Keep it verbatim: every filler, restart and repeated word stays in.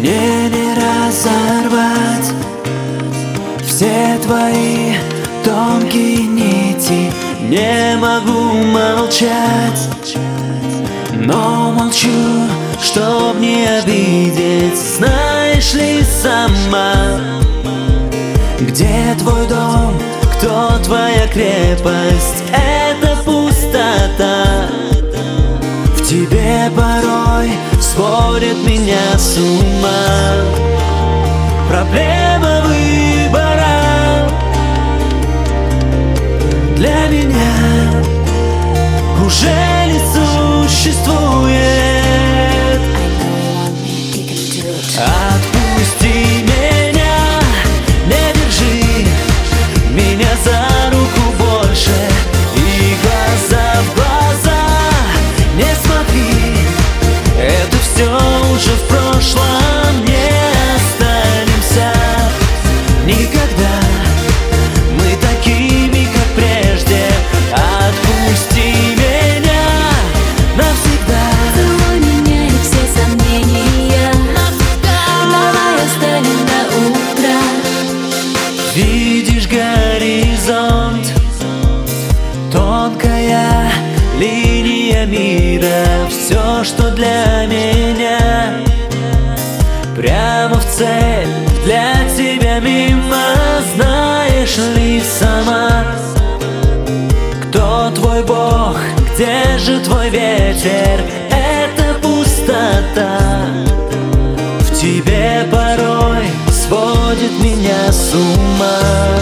Мне не разорвать все твои тонкие нити. Не могу молчать, но молчу, чтоб не обидеть. Знаешь ли сама, где твой дом, кто твоя крепость? Это пустота. В тебе порой сводит меня с ума проблема выбора. Для меня уже не существует. Отпусти меня, не держи меня за руку больше, и глаза в глаза не смотри. Это все уже в прошлом, не останемся никогда мы такими, как прежде. Отпусти меня навсегда. Целуй меня и все сомнения навсегда. Давай оставим до утра. Видишь горизонт, тонкая линия мира. Все, что для меня прямо в цель, для тебя мимо. Знаешь ли сама, кто твой Бог, где же твой ветер? Это пустота. В тебе порой сводит меня с ума.